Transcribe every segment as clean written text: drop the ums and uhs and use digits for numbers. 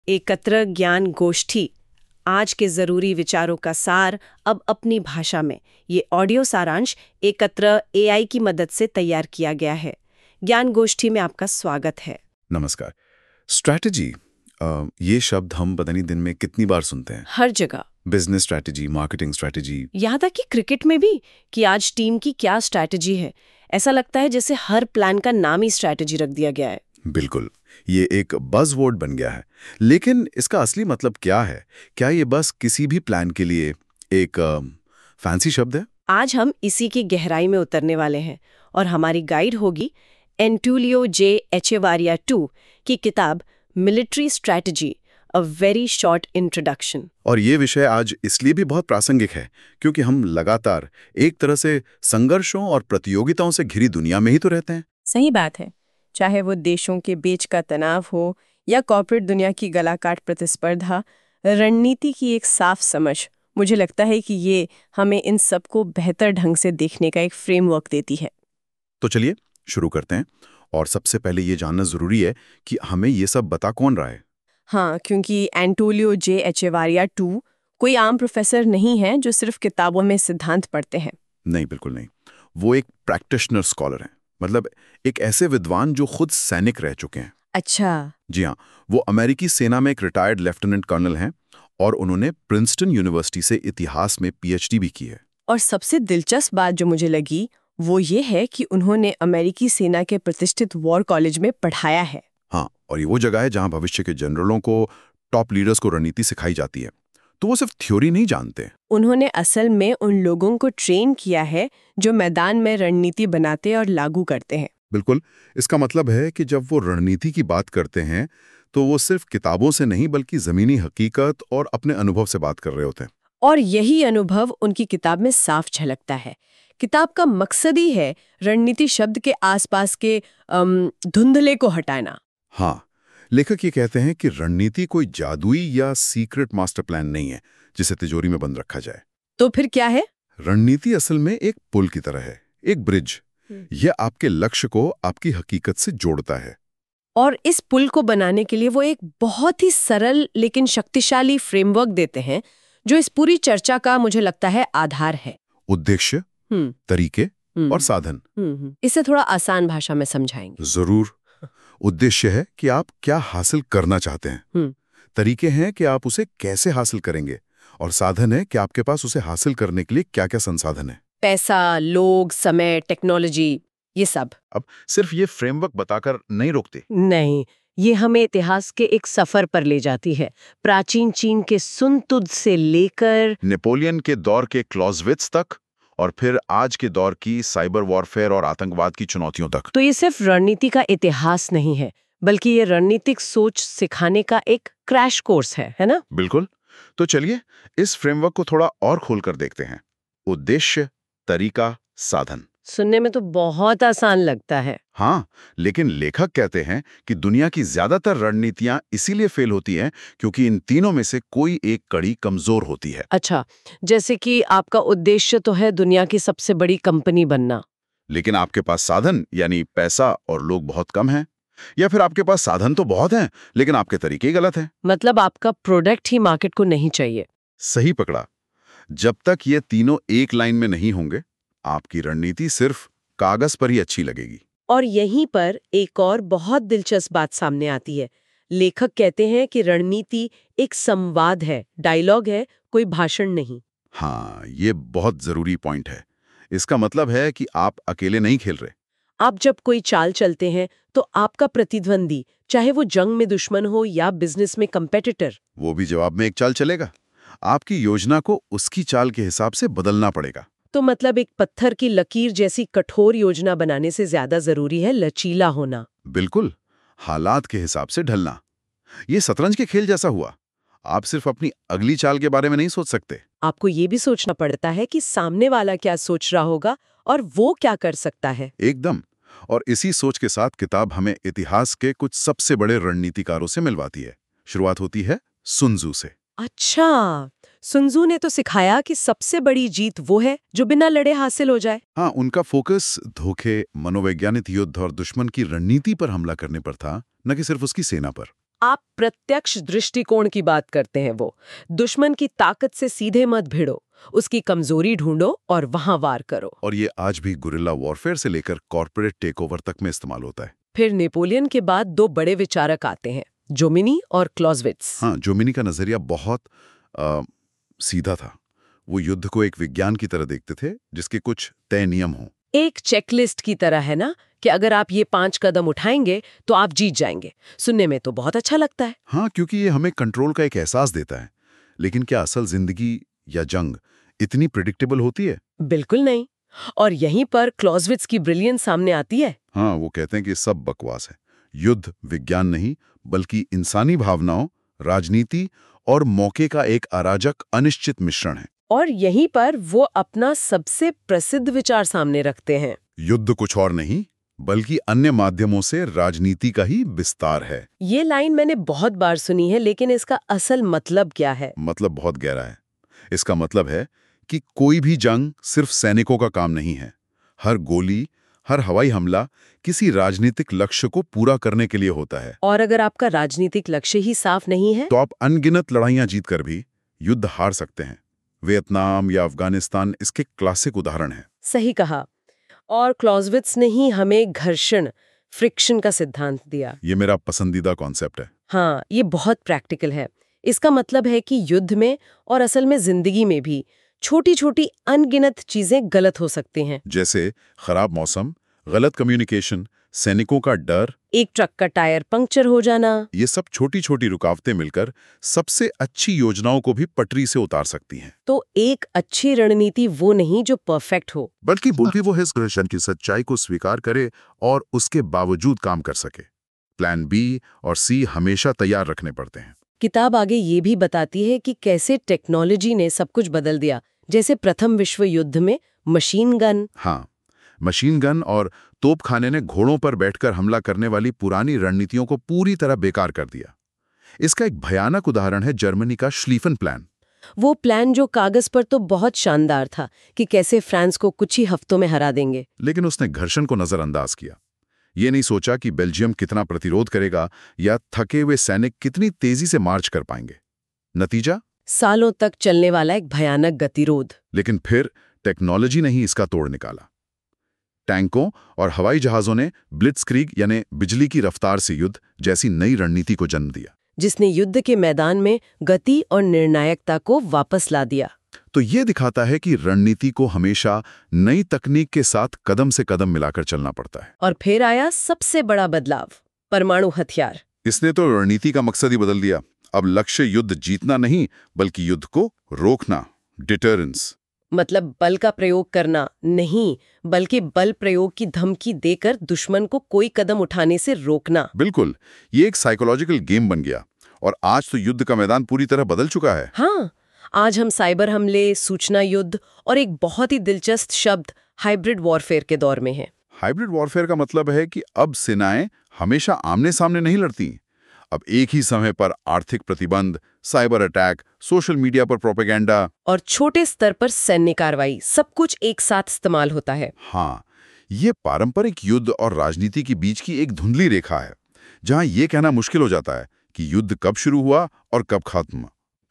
एकत्र ज्ञान गोष्ठी, आज के जरूरी विचारों का सार अब अपनी भाषा में। ये ऑडियो सारांश एकत्र एआई की मदद से तैयार किया गया है। ज्ञान गोष्ठी में आपका स्वागत है। नमस्कार। स्ट्रैटेजी, ये शब्द हम पता नहीं दिन में कितनी बार सुनते हैं। हर जगह। बिजनेस स्ट्रैटेजी, मार्केटिंग स्ट्रैटेजी, यहाँ तक कि क्रिकेट में भी, कि आज टीम की क्या स्ट्रैटेजी है। ऐसा लगता है जैसे हर प्लान का नाम ही स्ट्रैटेजी रख दिया गया है। बिल्कुल, ये एक बज़वर्ड बन गया है। लेकिन इसका असली मतलब क्या है? क्या ये बस किसी भी प्लान के लिए एक फैंसी शब्द है? आज हम इसी की गहराई में उतरने वाले हैं और हमारी गाइड होगी एंटुलियो जे एचेवारिया टू की किताब military strategy, a very short introduction. और ये विषय आज इसलिए भी बहुत प्रासंगिक है क्योंकि हम लगातार एक तरह से संघर्षों और प्रतियोगिताओं से घिरी दुनिया में ही तो रहते हैं। सही बात है। चाहे वो देशों के बीच का तनाव हो या कॉर्पोरेट दुनिया की गलाकाट प्रतिस्पर्धा, रणनीति की एक साफ समझ, मुझे लगता है कि ये हमें इन सबको बेहतर ढंग से देखने का एक फ्रेमवर्क देती है। तो चलिए शुरू करते हैं। और सबसे पहले ये जानना जरूरी है कि हमें ये सब बता कौन रहा है। हाँ, क्योंकि एंटोलियो जे एचेवारिया टू कोई आम प्रोफेसर नहीं है जो सिर्फ किताबों में सिद्धांत पढ़ते हैं। नहीं, बिल्कुल नहीं। वो एक प्रैक्टिशनर स्कॉलर हैं, मतलब एक ऐसे विद्वान जो खुद सैनिक रह चुके हैं। अच्छा। जी हाँ, वो अमेरिकी सेना में एक रिटायर्ड लेफ्टिनेंट कर्नल हैं और उन्होंने प्रिंसटन यूनिवर्सिटी से इतिहास में पीएचडी भी की है। और सबसे दिलचस्प बात जो मुझे लगी वो ये है कि उन्होंने अमेरिकी सेना के प्रतिष्ठित वॉर कॉलेज में पढ़ाया है। हाँ, और ये वो जगह है जहाँ भविष्य के जनरलों को, टॉप लीडर्स को रणनीति सिखाई जाती है। तो वो सिर्फ थ्योरी नहीं जानते। उन्होंने असल में उन लोगों को ट्रेन किया है जो मैदान में रणनीति बनाते और लागू करते हैं। बिल्कुल, इसका मतलब है कि जब वो रणनीति की बात करते हैं तो वो सिर्फ किताबों से नहीं बल्कि जमीनी हकीकत और अपने अनुभव से बात कर रहे होते हैं। और यही अनुभव उनकी किताब में साफ झलकता है। किताब का मकसद ही है रणनीति शब्द के आसपास के धुंधले को हटाना। हाँ, लेखक ये कहते हैं कि रणनीति कोई जादुई या सीक्रेट मास्टर प्लान नहीं है जिसे तिजोरी में बंद रखा जाए। तो फिर क्या है? रणनीति असल में एक पुल की तरह है, एक ब्रिज। यह आपके लक्ष्य को आपकी हकीकत से जोड़ता है। और इस पुल को बनाने के लिए वो एक बहुत ही सरल लेकिन शक्तिशाली फ्रेमवर्क देते हैं जो इस पूरी चर्चा का मुझे लगता है आधार है। उद्देश्य, तरीके और साधन। इसे थोड़ा आसान भाषा में समझाएंगे? जरूर। उद्देश्य है कि आप क्या हासिल करना चाहते हैं। तरीके हैं कि आप उसे कैसे हासिल करेंगे, और साधन है कि आपके पास उसे हासिल करने के लिए क्या क्या संसाधन है। पैसा, लोग, समय, टेक्नोलॉजी, ये सब। अब सिर्फ ये फ्रेमवर्क बताकर नहीं रोकते। नहीं, ये हमें इतिहास के एक सफर पर ले जाती है। प्राचीन चीन के सुन तुद से लेकर नेपोलियन के दौर के क्लॉज़विट्ज़ तक, और फिर आज के दौर की साइबर वॉरफेयर और आतंकवाद की चुनौतियों तक। तो ये सिर्फ रणनीति का इतिहास नहीं है, बल्कि ये रणनीतिक सोच सिखाने का एक क्रैश कोर्स है ना? बिल्कुल। तो चलिए इस फ्रेमवर्क को थोड़ा और खोलकर देखते हैं। उद्देश्य, तरीका, साधन। सुनने में तो बहुत आसान लगता है। हाँ, लेकिन लेखक कहते हैं कि दुनिया की ज्यादातर रणनीतियां इसीलिए फेल होती हैं क्योंकि इन तीनों में से कोई एक कड़ी कमजोर होती है। अच्छा, जैसे कि आपका उद्देश्य तो है दुनिया की सबसे बड़ी कंपनी बनना, लेकिन आपके पास साधन यानी पैसा और लोग बहुत कम हैं, या फिर आपके पास साधन तो बहुत हैं लेकिन आपके तरीके ही गलत हैं। मतलब आपका प्रोडक्ट ही मार्केट को नहीं चाहिए। सही पकड़ा। जब तक ये तीनों एक लाइन में नहीं होंगे, आपकी रणनीति सिर्फ कागज पर ही अच्छी लगेगी। और यहीं पर एक और बहुत दिलचस्प बात सामने आती है। लेखक कहते हैं कि रणनीति एक संवाद है, डायलॉग है, कोई भाषण नहीं। हाँ, ये बहुत जरूरी पॉइंट है। इसका मतलब है कि आप अकेले नहीं खेल रहे। आप जब कोई चाल चलते हैं तो आपका प्रतिद्वंदी, चाहे वो जंग में दुश्मन हो या बिजनेस में कंपेटिटर, वो भी जवाब में एक चाल चलेगा। आपकी योजना को उसकी चाल के हिसाब से बदलना पड़ेगा। तो मतलब एक पत्थर की लकीर जैसी कठोर योजना बनाने से ज्यादा जरूरी है लचीला होना। बिल्कुल, हालात के हिसाब से ढलना। ये शतरंज के खेल जैसा हुआ। आप सिर्फ अपनी अगली चाल के बारे में नहीं सोच सकते। आपको ये भी सोचना पड़ता है कि सामने वाला क्या सोच रहा होगा और वो क्या कर सकता है। एकदम। और इसी सोच के साथ किताब हमें इतिहास के कुछ सबसे बड़े रणनीतिकारों से मिलवाती है। शुरुआत होती है सुन त्सू से। अच्छा, सुन त्सू ने तो सिखाया कि सबसे बड़ी जीत वो है जो बिना लड़े हासिल हो जाए। हाँ, उनका फोकस धोखे, मनोवैज्ञानिक युद्ध और दुश्मन की रणनीति पर हमला करने पर था, न कि सिर्फ उसकी सेना पर। आप प्रत्यक्ष दृष्टिकोण की बात करते हैं। वो दुश्मन की ताकत से सीधे मत भिड़ो, उसकी कमजोरी ढूंढो और वहां वार करो। और ये आज भी गुरिल्ला वॉरफेयर से लेकर कॉर्पोरेट टेकओवर तक में इस्तेमाल होता है। फिर नेपोलियन के बाद दो बड़े विचारक आते हैं, जोमिनी और क्लॉज़विट्ज़। हाँ, जोमिनी का नजरिया बहुत सीधा था। वो युद्ध को एक विज्ञान की तरह देखते थे जिसके कुछ तय नियम हों। एक चेकलिस्ट की तरह है ना, कि अगर आप ये 5 कदम उठाएंगे तो आप जीत जाएंगे। सुनने में तो बहुत अच्छा लगता है। हाँ, क्योंकि ये हमें कंट्रोल का एक एहसास देता है। लेकिन क्या असल जिंदगी या जंग इतनी प्रिडिक्टेबल होती है? बिल्कुल नहीं। और यहीं पर क्लॉज़विट्ज़ की ब्रिलियंस सामने आती है। हाँ, वो कहते हैं कि सब बकवास है। युद्ध विज्ञान नहीं, बल्कि इंसानी भावनाओं, राजनीति और मौके का एक अराजक अनिश्चित मिश्रण है। और यहीं पर वो अपना सबसे प्रसिद्ध विचार सामने रखते हैं। युद्ध कुछ और नहीं, बल्कि अन्य माध्यमों से राजनीति का ही विस्तार है। ये लाइन मैंने बहुत बार सुनी है, लेकिन इसका असल मतलब क्या है? मतलब बहुत गहरा है। इसका मतलब है कि कोई भी जंग सिर्फ सैनिकों का काम नहीं है। हर गोली, हर हवाई हमला किसी राजनीतिक लक्ष्य को पूरा करने के लिए होता है। और अगर आपका राजनीतिक लक्ष्य ही साफ नहीं है तो आप अनगिनत लड़ाइयां जीतकर भी युद्ध हार सकते हैं। वियतनाम या अफगानिस्तान इसके क्लासिक उदाहरण हैं। सही कहा। और क्लॉज़विट्ज़ ने ही हमें घर्षण, फ्रिक्शन का सिद्धांत दिया। ये मेरा पसंदीदा कॉन्सेप्ट है। हाँ, ये बहुत प्रैक्टिकल है। इसका मतलब है कि युद्ध में और असल में जिंदगी में भी छोटी छोटी अनगिनत चीजें गलत हो सकती हैं। जैसे खराब मौसम, गलत कम्युनिकेशन, सैनिकों का डर, एक ट्रक का टायर पंक्चर हो जाना। ये सब छोटी छोटी रुकावटें मिलकर सबसे अच्छी योजनाओं को भी पटरी से उतार सकती हैं। तो एक अच्छी रणनीति वो नहीं जो परफेक्ट हो, बल्कि वो है घर्षण की सच्चाई को स्वीकार करे और उसके बावजूद काम कर सके। प्लान बी और सी हमेशा तैयार रखने पड़ते हैं। किताब आगे ये भी बताती है कि कैसे टेक्नोलॉजी ने सब कुछ बदल दिया। जैसे प्रथम विश्व युद्ध में मशीन गन। हाँ, मशीन गन और तोपखाने ने घोड़ों पर बैठकर हमला करने वाली पुरानी रणनीतियों को पूरी तरह बेकार कर दिया। इसका एक भयानक उदाहरण है जर्मनी का श्लीफन प्लान। वो प्लान जो कागज पर तो बहुत शानदार था कि कैसे फ्रांस को कुछ ही हफ्तों में हरा देंगे, लेकिन उसने घर्षण को नजरअंदाज किया। ये नहीं सोचा कि बेल्जियम कितना प्रतिरोध करेगा या थके हुए सैनिक कितनी तेजी से मार्च कर पाएंगे। नतीजा? सालों तक चलने वाला एक भयानक गतिरोध। लेकिन फिर टेक्नोलॉजी ने ही इसका तोड़ निकाला। टैंकों और हवाई जहाजों ने ब्लिट्जक्रीग यानी बिजली की रफ्तार से युद्ध जैसी नई रणनीति को जन्म दिया, जिसने युद्ध के मैदान में गति और निर्णायकता को वापस ला दिया। तो ये दिखाता है कि रणनीति को हमेशा नई तकनीक के साथ कदम से कदम मिलाकर चलना पड़ता है। और फिर आया सबसे बड़ा बदलाव, परमाणु हथियार। इसने तो रणनीति का मकसद ही बदल दिया। अब लक्ष्य युद्ध जीतना नहीं, बल्कि युद्ध को रोकना, डिटरेंस। मतलब बल का प्रयोग करना नहीं, बल्कि बल प्रयोग की धमकी देकर दुश्मन को कोई कदम उठाने से रोकना। बिल्कुल, ये एक साइकोलॉजिकल गेम बन गया। और आज तो युद्ध का मैदान पूरी तरह बदल चुका है। हाँ, आज हम साइबर हमले, सूचना युद्ध और एक बहुत ही दिलचस्प शब्द हाइब्रिड वॉरफेयर के दौर में हैं। हाइब्रिड वॉरफेयर का मतलब है कि अब सेनाएं हमेशा आमने सामने नहीं लड़ती। अब एक ही समय पर आर्थिक प्रतिबंध, साइबर अटैक, सोशल मीडिया पर प्रोपेगेंडा और छोटे स्तर पर सैन्य कार्रवाई, सब कुछ एक साथ इस्तेमाल होता है। हाँ, ये पारंपरिक युद्ध और राजनीति के बीच की एक धुंधली रेखा है, जहां ये कहना मुश्किल हो जाता है कि युद्ध कब शुरू हुआ और कब खत्म।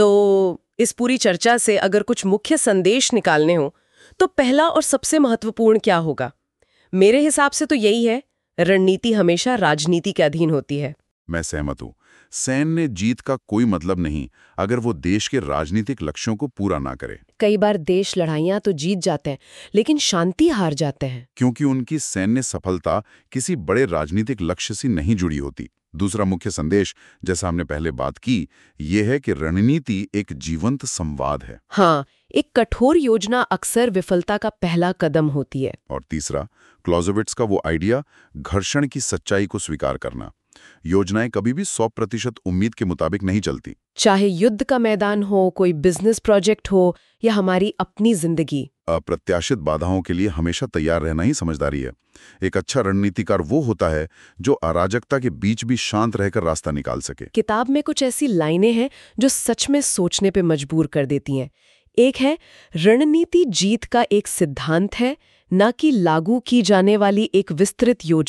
तो इस पूरी चर्चा से अगर कुछ मुख्य संदेश निकालने हो, तो पहला और सबसे महत्वपूर्ण क्या होगा? मेरे हिसाब से तो यही है, रणनीति हमेशा राजनीति के अधीन होती है। मैं सहमत हूँ। सैन्य जीत का कोई मतलब नहीं अगर वो देश के राजनीतिक लक्ष्यों को पूरा ना करे। कई बार देश लड़ाइयाँ तो जीत जाते हैं, लेकिन शांति हार जाते हैं, क्योंकि उनकी सैन्य सफलता किसी बड़े राजनीतिक लक्ष्य से नहीं जुड़ी होती। दूसरा मुख्य संदेश, जैसा हमने पहले बात की, ये है कि रणनीति एक जीवंत संवाद है। हाँ, एक कठोर योजना अक्सर विफलता का पहला कदम होती है। और तीसरा, क्लॉज़विट्ज़ का वो आइडिया, घर्षण की सच्चाई को स्वीकार करना। योजनाएं कभी भी 100% उम्मीद के मुताबिक नहीं चलती। चाहे युद्ध का मैदान हो, कोई बिजनेस प्रोजेक्ट हो या हमारी अपनी जिंदगी। अप्रत्याशित बाधाओं के लिए हमेशा तैयार रहना ही समझदारी है। एक अच्छा रणनीतिकार वो होता है जो अराजकता के बीच भी शांत रहकर रास्ता निकाल सके। किताब में कुछ ऐसी लाइनें हैं जो सच में सोचने पे मजबूर कर देती हैं। एक है, रणनीति जीत का एक सिद्धांत है, न कि लागू की जाने वाली एक विस्तृत योजना।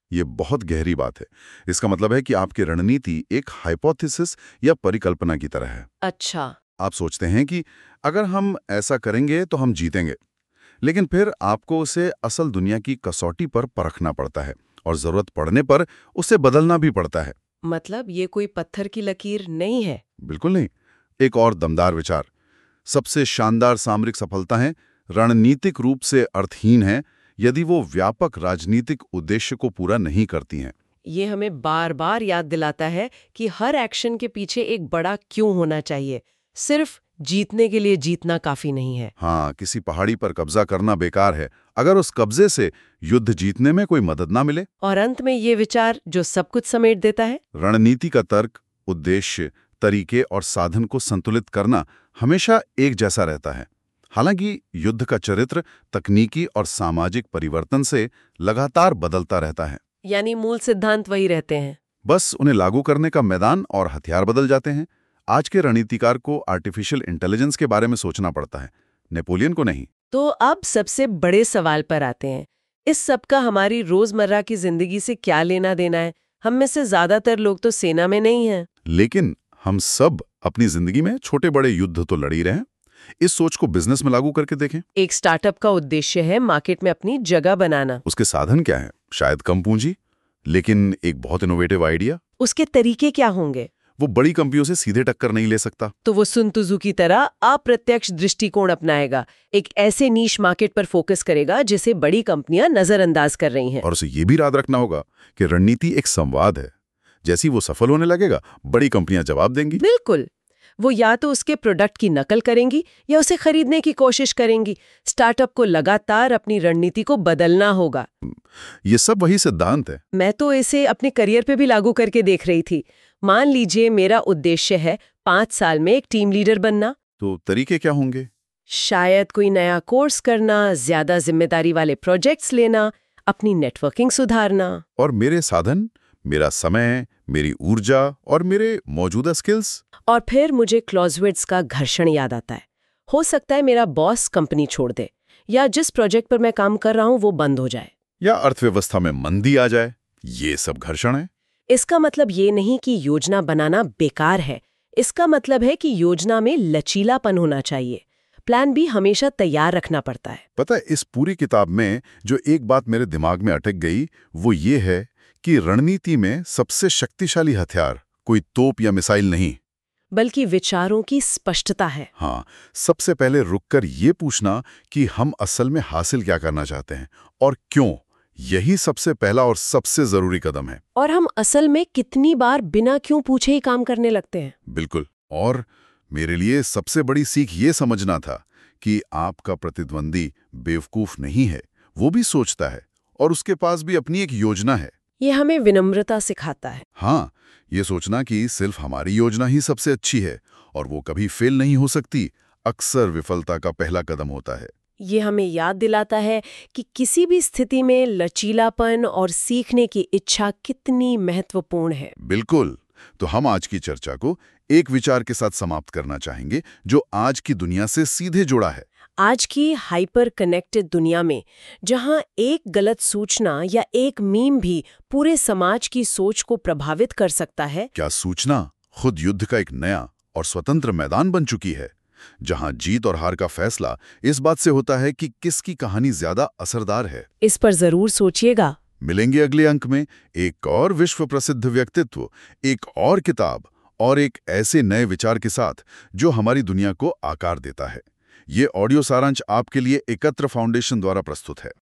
ये बहुत गहरी बात है। इसका मतलब है कि आपकी रणनीति एक हाइपोथेसिस या परिकल्पना की तरह है। अच्छा। आप सोचते हैं कि अगर हम ऐसा करेंगे तो हम जीतेंगे, लेकिन फिर आपको उसे असल दुनिया की कसौटी पर परखना पड़ता है और जरूरत पड़ने पर उसे बदलना भी पड़ता है। मतलब ये कोई पत्थर की लकीर नहीं है। बिल्कुल नहीं। एक और दमदार विचार, सबसे शानदार सामरिक सफलताएं रणनीतिक रूप से अर्थहीन हैं यदि वो व्यापक राजनीतिक उद्देश्य को पूरा नहीं करती हैं। ये हमें बार बार याद दिलाता है कि हर एक्शन के पीछे एक बड़ा क्यों होना चाहिए। सिर्फ जीतने के लिए जीतना काफी नहीं है। हाँ, किसी पहाड़ी पर कब्जा करना बेकार है अगर उस कब्जे से युद्ध जीतने में कोई मदद ना मिले। और अंत में ये विचार जो सब कुछ समेट देता है, रणनीति का तर्क, उद्देश्य, तरीके और साधन को संतुलित करना हमेशा एक जैसा रहता है। हालांकि युद्ध का चरित्र तकनीकी और सामाजिक परिवर्तन से लगातार बदलता रहता है। यानी मूल सिद्धांत वही रहते हैं। बस उन्हें लागू करने का मैदान और हथियार बदल जाते हैं। आज के रणनीतिकार को आर्टिफिशियल इंटेलिजेंस के बारे में सोचना पड़ता है, नेपोलियन को नहीं। तो अब सबसे बड़े सवाल पर आते हैं। इस सब का हमारी रोजमर्रा की जिंदगी से क्या लेना देना है? हम में से ज्यादातर लोग तो सेना में नहीं हैं। लेकिन हम सब अपनी जिंदगी में छोटे बड़े युद्ध तो लड़ ही रहे हैं। इस सोच को बिजनेस में लागू करके देखें। एक स्टार्टअप का उद्देश्य है मार्केट में अपनी जगह बनाना। उसके साधन क्या है? शायद कम पूंजी, लेकिन एक बहुत इनोवेटिव आइडिया। उसके तरीके क्या होंगे? वो बड़ी कंपनियों से सीधे टक्कर नहीं ले सकता, तो वो सुन त्जू की तरह अप्रत्यक्ष दृष्टिकोण अपनाएगा। एक ऐसे नीश मार्केट पर फोकस करेगा जिसे बड़ी कंपनियां नजरअंदाज कर रही हैं। और उसे ये भी याद रखना होगा कि रणनीति एक संवाद है। जैसी वो सफल होने लगेगा, बड़ी कंपनियां जवाब देंगी। बिल्कुल। वो या तो उसके प्रोडक्ट की नकल करेंगी या उसे खरीदने की कोशिश करेंगी। स्टार्टअप को लगातार अपनी रणनीति को बदलना होगा। ये सब वही सिद्धांत है। मैं तो इसे अपने करियर पे भी लागू करके देख रही थी। मान लीजिए मेरा उद्देश्य है 5 साल में एक टीम लीडर बनना। तो तरीके क्या होंगे? शायद कोई नया कोर्स करना, ज्यादा जिम्मेदारी वाले प्रोजेक्ट्स लेना, अपनी नेटवर्किंग सुधारना। और मेरे साधन, मेरा समय, मेरी ऊर्जा और मेरे मौजूदा स्किल्स। और फिर मुझे क्लॉज़विट्ज़ का घर्षण याद आता है। हो सकता है मेरा बॉस कंपनी छोड़ दे, या जिस प्रोजेक्ट पर मैं काम कर रहा हूं वो बंद हो जाए, या अर्थव्यवस्था में मंदी आ जाए। ये सब घर्षण है। इसका मतलब ये नहीं कि योजना बनाना बेकार है। इसका मतलब है कि योजना में लचीलापन होना चाहिए। प्लान भी हमेशा तैयार रखना पड़ता है। पता है, इस पूरी किताब में जो एक बात मेरे दिमाग में अटक गई वो ये है कि रणनीति में सबसे शक्तिशाली हथियार कोई तोप या मिसाइल नहीं, बल्कि विचारों की स्पष्टता है। हाँ, सबसे पहले रुककर ये पूछना कि हम असल में हासिल क्या करना चाहते हैं और क्यों। यही सबसे पहला और सबसे जरूरी कदम है। और हम असल में कितनी बार बिना क्यों पूछे ही काम करने लगते हैं। बिल्कुल। और मेरे लिए सबसे बड़ी सीख ये समझना था कि आपका प्रतिद्वंदी बेवकूफ नहीं है, वो भी सोचता है और उसके पास भी अपनी एक योजना है। ये हमें विनम्रता सिखाता है। हाँ, ये सोचना कि सिर्फ हमारी योजना ही सबसे अच्छी है और वो कभी फेल नहीं हो सकती, अक्सर विफलता का पहला कदम होता है। ये हमें याद दिलाता है कि किसी भी स्थिति में लचीलापन और सीखने की इच्छा कितनी महत्वपूर्ण है। बिल्कुल। तो हम आज की चर्चा को एक विचार के साथ समाप्त करना चाहेंगे जो आज की दुनिया से सीधे जुड़ा है। आज की हाइपर कनेक्टेड दुनिया में जहां एक गलत सूचना या एक मीम भी पूरे समाज की सोच को प्रभावित कर सकता है, क्या सूचना खुद युद्ध का एक नया और स्वतंत्र मैदान बन चुकी है, जहां जीत और हार का फैसला इस बात से होता है कि किसकी कहानी ज्यादा असरदार है। इस पर जरूर सोचिएगा। मिलेंगे अगले अंक में एक और विश्व प्रसिद्ध व्यक्तित्व, एक और किताब और एक ऐसे नए विचार के साथ जो हमारी दुनिया को आकार देता है। ये ऑडियो सारांश आपके लिए एकत्र फाउंडेशन द्वारा प्रस्तुत है।